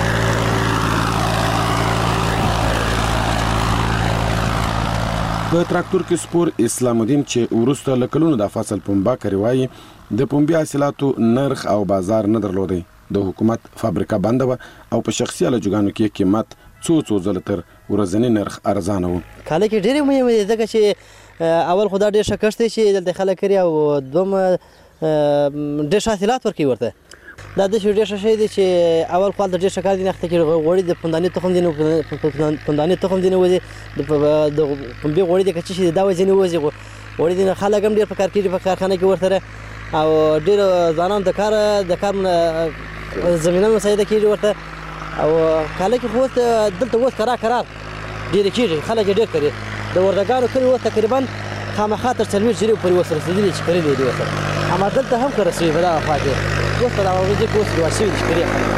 په تراکتور کې سپور اسلام الدین چې ورسته لکلونو د فصل پنبه کوي د پنبه حاصلاتو نرخ او بازار نه درلودي. د حکومت فابریکه بند و او په شخصي لجګانو کې قیمت څو څو زله تر ورځنی نرخ ارزانه و. کله کې ډېر مهم دي ځکه چې اول خدای ډېر شکست چې دلته خلک کړی او دوم ډېر حاصلات ورکوي ورته. دا د شې ډېر شې دي چې اول خپل د ډېر شکر دي نخته کې غوړي د پندانې تخم دي نو پندانې تخم دي نو وځي د پنبه غوړي د کچې دا وځي نو وځي غوړي د خلک هم ډېر په کار کې په کارخانه کې ورته او ډېر ځوانان د کار د کار زمينه مساعده کیږي ورته او کله کې خو دلته وځ کرا قرار ډېر کیږي خلک ډېر کوي د وردګانو کلی و تقریبا خامخا تر څلور جری پر وسره سدي چې کړی دی وسره اما دلته هم کړی شي بلا افاده وسره او دې کوس واسي کړی.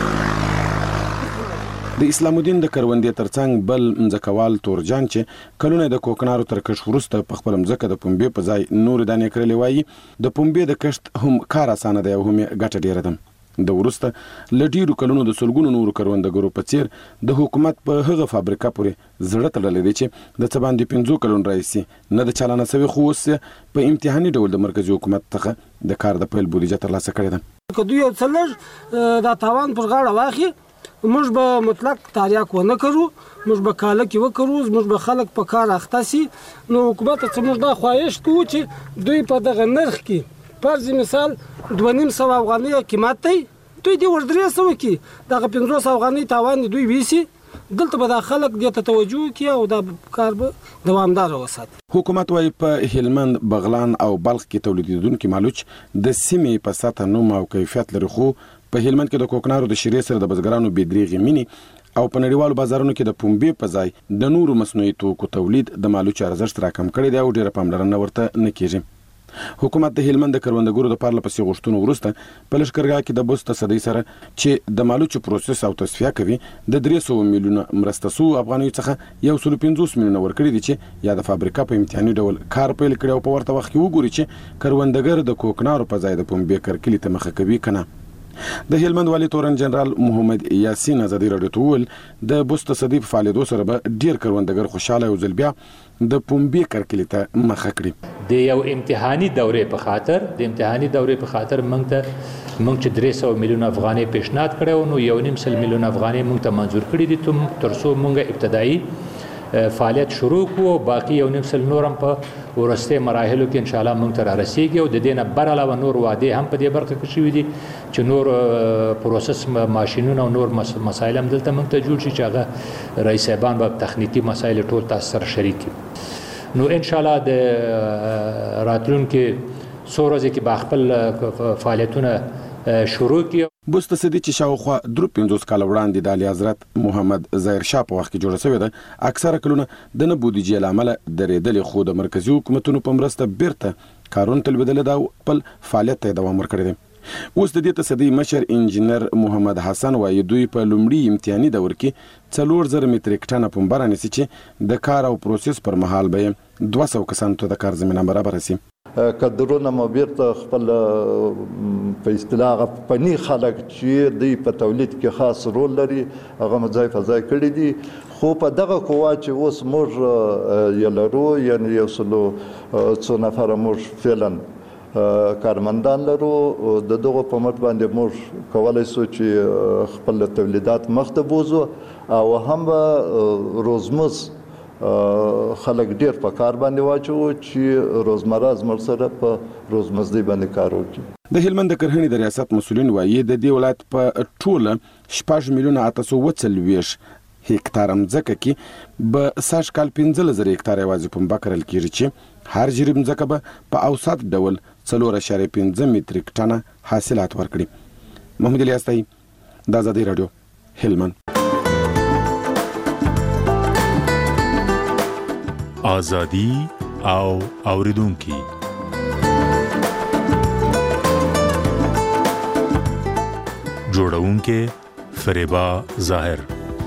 د اسلام الدین د کروندې ترڅنګ بل مځکوال تورجان چې کلونه د کوکنارو تر کښ وروسته په خپل مځکه د پنبه په ځای نور دانې کړلې وایي د پنبه د کښت هم کار اسانه دی او هم ګټه ډیره ده. د ورسته لډیرو کلونو د سلګونو نورو کروندګرو په څیر د حکومت په هغه فابریکه پورې زړه تړلې دي چې د څه باندې پنځو کلون راځي نه د چلانه سوي خو په امتحاني ډول د مرکزی حکومت څخه د کار د پیل بودیجه ترلاسه کړې ده. که دوی یو څلر د تاوان پر غاړه واخی موږ به مطلق تاریاک ونه کړو، موږ به کاله کې وکړو، موږ به خلک په کار اخته سي. نو حکومت ته موږ دا خواهش کوو چې دوی په دغه نرخ کې فرض مثال دوه نیم سوه افغانۍ قیمت دی، دوی دې ور درې سوه کې دغه پنځوس افغانۍ تاوان دوی ویسي. دلته به دا خلک دې ته توجه کړي او دا کار به دوامدار وساتي. حکومت وايي په هلمند، بغلان او بلخ کې تولیدونکي مالوچ د سیمې په سطح نوم او کیفیت لري، خو په هلمند کې د کوکنارو د شیرې سره د بزګرانو بېدریغې مینې او په نړیوالو بازارونو کې د پنبې په ځای د نورو مصنوعي توکو تولید د مالوچ ارزښت راکم کړی دی او ډېره پاملرنه ورته نه کېږي. حکومت د هلمند د کروندګرو د پاره لپسې غوښتنو وروسته په لښکرګاه کې د بوس تصدۍ سره چې د مالوچو پروسس او تصفیه کوي د درې سوه میلیونه مرسته سو افغانیو څخه یو سل پنځوس میلیونه ورکړي دي چې یا د فابریکا په امتحاني ډول کار پیل کړي او په ورته وخت کې وګوري چې کروندګر د کوکنارو په ځای د پنبې کرکلې ته مخه کوي کنه. د هلمند والي تورن جنرال محمد یاسین ازادي راډیو ته وویل د بوس تصدۍ په فعالیدو سره به ډیر کروندګر خوشاله او ځل بیا د پنبې کرکلې ته مخه کړي. د یو امتحاني دورې په خاطر د امتحاني دورې په خاطر موږ ته موږ چې درې سوه میلیونه افغانۍ پیشنهاد کړی نو یو نیم سل میلیونه افغانۍ موږ ته منظور کړي دي تر څو موږ ابتدایي فعالیت شروع کړو، باقي یو نیم سل نور هم په ورسته مراحلو کې ان شاء الله موږ ته را رسیږي او د دې نه بر علاوه نور وعده هم په دې برخه کې شوي دي چې نور پروسس ماشینونه او نور مسایل هم دلته موږ ته جوړ شي چې هغه رئیس صاحبان به تخنیکی مسایل ټول تاسو سره شریک کړي. نو ان شاء الله د راتلونکي څو ورځې کې به خپل فعالیتونه شروع کړي. بوس تصدۍ چې شاوخوا درې پنځوس کاله وړاندې د اعلی حضرت محمد ظاهر شاه په وخت کې جوړه شوې ده، اکثره کلونه د نه بودیجې له امله درېدلې، خو د مرکزي حکومتونو په مرسته بیرته کارونه تلویدلې ده او خپل فعالیت ته دوام ورکړی دی. اوس د دې تصدۍ مشر انجینر محمد حسن وایي دوی په لومړي امتحاني دور کې څلور زره متریک ټنه پنبه رانیسي چې د کار او پروسس پر مهال به یې دوه سوه کسانو ته د کار زمینه برابره سي. کدرونه مو بیرته خپل په اصطلاح فني خلک چې دوی په تولید کې خاص رول لري هغه ځای په ځای کړي دي، خو په دغه قوا چې اوس موږ یې لرو یعنې یو سلو څو نفره موږ فعلا کارمندان لرو، د دغو په مټ باندې موږ کولی سو چې خپل تولیدات مخته بوځو او هم به روزمز خلک ډیر په کار باندې واچو چې روزمره زموږ سره په روزمزدۍ باندې کار وکړي. د هلمند د کرهڼې د ریاست مسؤلین وایي د دې ولایت په ټوله شپږ میلیونه اته سوه اووه څلوېښت هکتاره مځکه کې به سږ کال پنځلس زره هکتاره یوازې پنبه کرل کېږي چې هر جریب مځکه به په اوسط ډول څلور اعشاریه پنځه متریک ټنه حاصلات ورکړي. محمد الیاس د ازادۍ راډیو هلمند. آزادی او اوریدونکي جوړونکي فریبا ظاهر.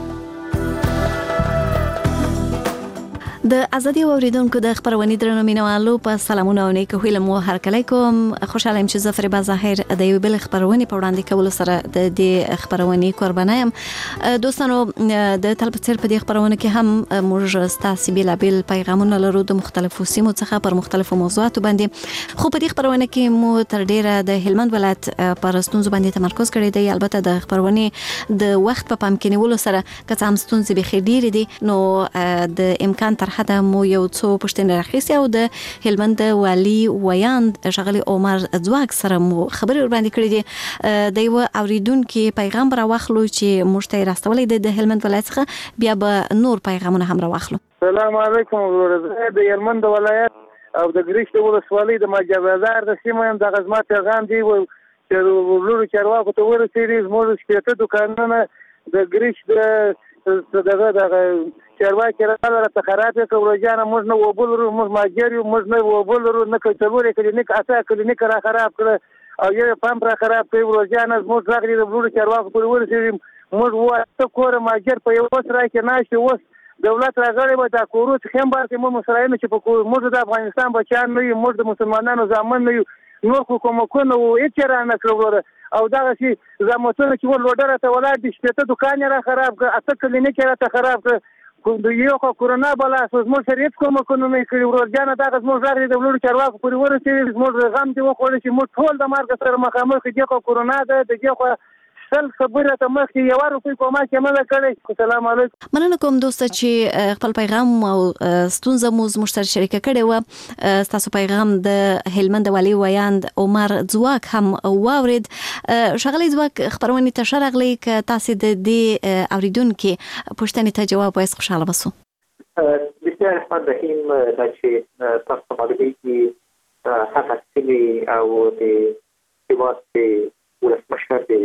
د ازادي اوریدونکو د خبرونې درنو مینوالو په سلامونه او نیک هیله مو هرکلی کوم. خوشاله یم چې زه فریبا ظاهر د یو بل خبرونې په وړاندې کولو سره د دې خبرونې قربانه یم. دوستانو د تلپتر په دې خبرونه کې هم موږ ستاسو بیلابل پیغامونه لرو د مختلفو سیمو څخه پر مختلفو موضوعاتو باندې، خو په دې خبرونه کې مو تر ډیره د هلمند ولایت پر ستونزو باندې تمرکز کړی دی. البته د خبرونې د وخت په پام کې نیولو سره که څه هم ستونزې بخیر ډیرې دي نو د امکان تر حد مو یو څو پوښتنې راخیستې او د هلمند والي ویاند ښاغلي عمر ځواک سره مو خبرې ورباندې کړې دي. د یوه اوریدونکي پیغام به راواخلو چې موږ ته یې راستولی دی د هلمند ولایت څخه، بیا به نور پیغامونه هم راواخلو. السلام علیکم ورحمة د هلمند ولایت او د ګریش د ولسوالۍ د ماجر بازار د سیمه یم. دغه زما پیغام دی چې لورو چارواکو ته ورسېږي زموږ شپېته دوکانونه د ګریش د دغه دغه چارواکي راغله راته خراب یې کړه ورجانه موږ نه اوبه لرو، موږ ماجر یو، موږ نه اوبه لرو، نه څلور یې کلینیک اته کلینیک را خراب کړه او یو پمپ را خراب کړی ورجانه زموږ غږ دې د لورو چارواکو پورې ورسېږي. موږ اووه کوره ماجر په یو سرای کې ناست یو، اوس دولت راغلی به دا کورو څخه هم باسي موږ مسرایانو چې په موږ د افغانستان بچیان نه یو، موږ د مسلمانانو زامن نه یو، نور خو کومکونه هېڅ یې رانه کړل او دغسې زامتونه چې ور لوډره ته ولاړ دي شپېته دوکان یې را خراب کړه، اته کلینیک یې راته خراب کړه. یو خو کورونا بلا سو زموږ سره هېڅ کومکونه نه یې کړي. ورورجانه دغه زموږ غږ دی د لوړو چارواکو پورې ورسېږي، زموږ غم دې وخوړی چې موږ ټول د مرګ سره مخامخ دي. خو کورونا ده د دې خو سل خبره ته مخکې یو روپۍ کومه کې نه کړی. السلام علیکم. مننه کوم دوست چې خپل پیغام او ستونزه مو زموږ سره شریکه کړې و. تاسو پیغام د هلمند والي ویاند عمر ځواک هم واورید. ښاغلی ځواک خبرونه ته شرغلی ک تاسو د دې اوریدونکو پوښتنې ته جواب وایي خوشاله وسو. بسم الله الرحمن الرحیم. دا چې تاسو مالوي کې هغه سیمې او د هیواد د ولسمشر د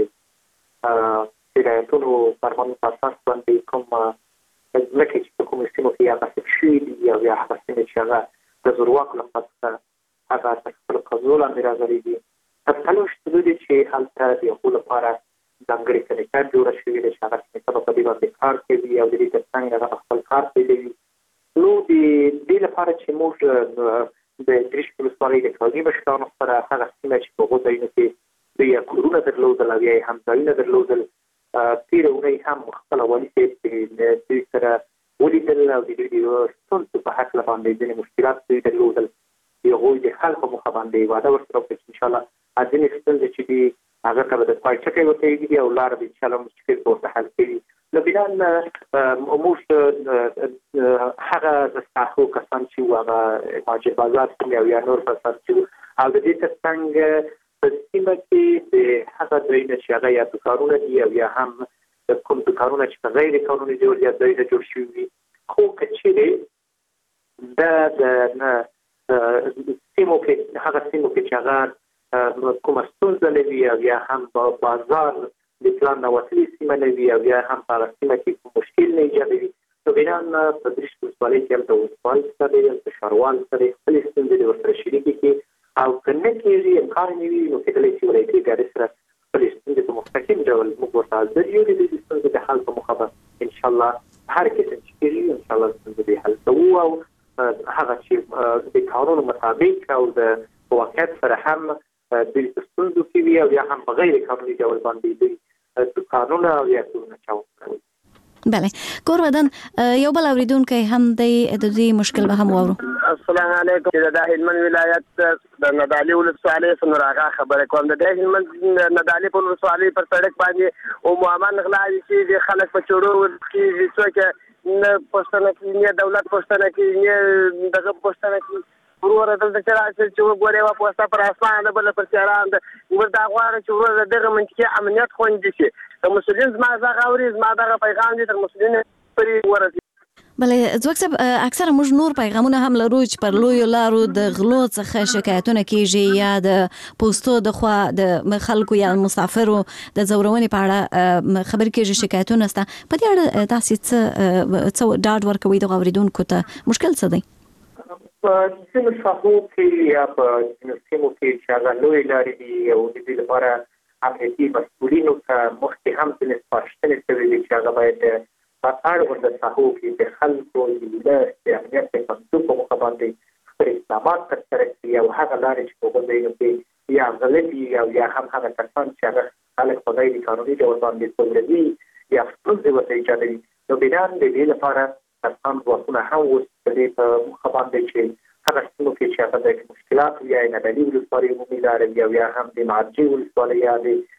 هدایتونو فرمانونو په اساس باندې کوم ځمکې چې په کومو سیمو کې هغه غصب شوي دي او یا هغه سیمې چې هغه د زورواکو لخوا څخه هغه تر خپلو قبضو لاندې راغلي دي. تفصیلي شتون دي چې هلته د هغو لپاره ځانګړې کمیټه جوړه شوې ده چې هغه کمیټه به په دې باندې کار کوي او د دې تر څنګ هغه خپل کار پیلوي. نو د دې لپاره چې موږ د دریشک ولسوالۍ د قاضي مشرانو سره هغه سیمه چې په هغو ځایونو کې دوی کورونه درلودل او یا هم ځایونه درلودل، تېره اونۍ هم خپله والي صاحب د دوی سره ولیدل او د دوی د ستونزو په هکله باندې ځینې مشکلات دوی درلودل. د هغوی د حل په موخه باندې وعده ورسره وکړه چې انشاءالله ځینې ستونزې چې دي هغه ته به د پای ټکی ورته ایږدي او لاره به انشاءالله مشکل به ورته حل کوي. نو بنا موږ هغه د ساحو کسان چې وو هغه مهاجر بازار سیمې او یا نور کسان چې وو او د دې تر څنګ په سیمه کې د هغه ځایونه چې هغه یا دوکانونه دي او یا هم د کوم دوکانونه چې په غیر قانوني ډول یا ځایونه جوړ شوي وي، خو که چیرې دا د سیمو کې هغه سیمو کې چې هغه کومه ستونزه نه وي او یا هم په بازار د پلان نه وتلې سیمه نه وي او یا هم په هغه سیمه کې کوم مشکل نه ایجادوي، نو بنا په دریشک ولسوالۍ کې هلته ولسوال سره د ښاروال سره خپلې ستونزې ورسره شریکې کړي او که نه کېږي امکان نه وي نو کېدلی شي ولایتي ادارې سره خپلې ستونزې په مستقیم ډول موږ ورته حاضر یو د دې ستونزې د حل په موخه به انشاءالله هر قسم چې کېږي انشاءالله ستونزې به حل کوو او هغه چې د قانون مطابق او د واقعیت سره هم دوی په ستونزو کې وي او یا هم په غیر قانوني ډول باندې دوی دوکانونه او یا کورونه چاودي. بله کور ودان یو بل اوریدونکی هم د دې مشکل به هم واورو. السلام علیکم. د هلمند ولایت د نادعلي ولسوالۍ څخه راغا خبره کوم. د هلمند نادعلي په ولسوالۍ پر سړک باندې او معامل غلا چې د خلک په چورو کې څوک نه پښتنه کې نه دولت پښتنه کې نه دغه پښتنه کې ورور دلته چې راځي چې وګوري وا پوسټه پر اسمان د بل پر چران د وردا غواړي چې ورور دغه منطقه امنیت خوندي شي. د مسولین زما زغه اوري زما دغه پیغام دي تر مسولین پرې ورسي. بله ځواک صاحب اکثره موږ نور پیغامونه هم لرو چې پر لوی لارو د غلو څخه شکایتونه کیږي یا د پوسټو د خوا د خلکو یا مسافرو د زورونې په اړه خبر کیږي شکایتونه ستا په دې اړه تاسو څه څه ډاډ ورکوي د اوریدونکو ته مشکل څه دی؟ په ځینو ساحو کې یا په ځینو سیمو کې چې هغه لویې لارې دي او د دې لپاره امنیتي مسؤلینو ته مخکې هم ځینې سپارښتنې شوې دي چې هغه باید په اړونده ساحو کې د خلکو د امنیت د خوندیتوب په موخه باندې خپل اقدامات ترسره کړي او هغه لارې چې په هغو ځایونو کې یا غلط وي او یا هم هغه کسان چې هغه خلک په غیر قانوني ډول باندې ځوروي یا ستونزې ورته ایجادوي، نو بنا د دې لپاره کسان ځواکونه هم اوس په دې په موخه باندې چې هغه سیمو کې چې هغه د مشکلات یا نادعلي ولسوالۍ عمومي لاره وي او یا هم د مارجې ولسوالۍ یا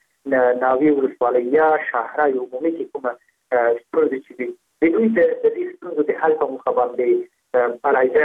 د ناوې ولسوالۍ یا شاهرای عمومي کې کومه ستونزې چې دي د دوی د دې ستونزو د حل په موخه باندې علاحده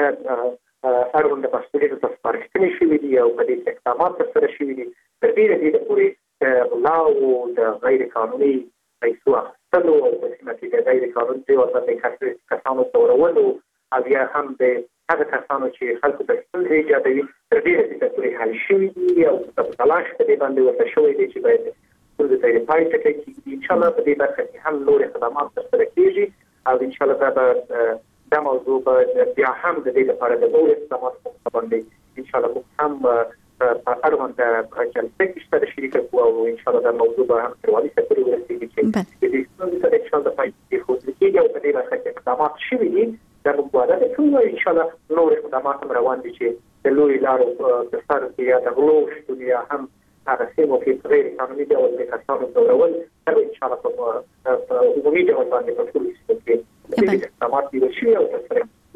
اړونده مسؤلینو ته سپارښتنې شوي دي او په دې اقدامات ترسره شوي دي تر ډېره حده پورې غلا او د غیر قانوني پیسو اخیستلو او په سیمه کې د غیر قانوني ډول باندې کسانو ځورولو او یا هم د هغه کسانو چې خلکو ته ستونزې ایجادوي تر ډېره حده پورې حل شوي دي او په تلاش په دې باندې ورته شوی دی چې باید ستونزې ته یې پای ټکی کېږي. انشاءالله په دې برخه کې هم نور اقدامات ترسره کېږي او انشاءالله دا به دا موضوع به بیا هم د دې لپاره د نور اقداماتو په موخه باندې انشاءالله موږ هم په اړونده جلسه کې شته شریکه کوو او انشاءالله دا موضوع به هم تر والي صاحب پورې ورسېږي چې د دې ستونزې ته انشاءالله پای کېښودل کېږي او په دې برخه کې اقدامات شوي دي. دا موږ وعده کوو انشاءالله نور اقدامات هم روان دي چې د لویو لارو په سر کې یا د غلو شتون یا هم هغه سیمو کې په غیر قانوني ډول د کسانو ځورول دا به انشاءالله په عمومي ډول باندې په ټولو سیمو کې د دې اقدامات نیول شوي او ترسره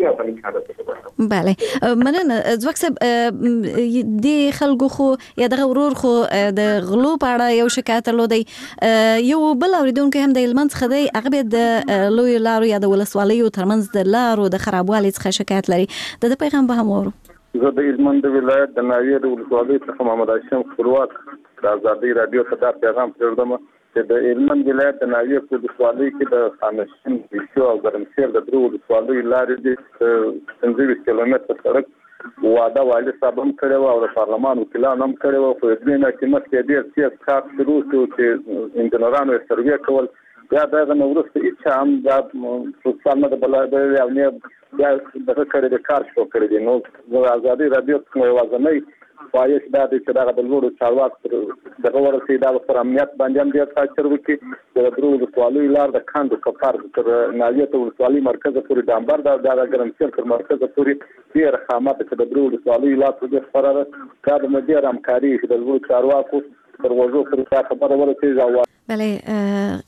یا په کار ده. بله مننه ځواک صاحب د خلکو خو یا د ورور خو د غلو په اړه یو شکایت لودي یو بل اوریدونکو هم د هلمند څخه دی هغه د لوی لارو یا د ولسوالیو ترمنځ د لارو د خرابوالي څخه شکایت لري. د پیغام به هم ورو. زه د هلمند ولایت د ناوې د ولسوالۍ څخه محمد هاشم خپلواک د ازادۍ رادیو ته دا پیغام پرېږدم چې د هلمند ولایت د ناوې په ولسوالۍ کې د خانشین بیشو او ګرمسیر د درو ولسوالیو لارې دي پنځه ویشت کیلومتره سړک واده والي صاحب هم کړی و او د پارلمان وکیلان هم کړی و. خو دوی نه چې مخکې ډېر سیاست کار شروع شو چې انجنیرانو یې سروې کول یا دغه نه وروسته هېڅ هم دا سوڅال نه د بلای او نه بیا دغه کړی د کار شروع کړی دی. نو د ازادۍ رادیو څخه یوازینی خواهش دا دی چې دغه د لوړو چارواکو دغه ورسېږي دا پر امنیت باندې هم ډېر تاثیر وکړي. د درو ولسوالیو لار د کاندو کفار تر ناوې ته ولسوالۍ مرکز پورې د امبر د دغه ګرمسیر تر مرکز پورې ډېر خامات چې د درو ولسوالیو لار ته خبره ده دا د ډېر همکاري د لوړو چارواکو پر وژو پر خبره ورسېږي. بله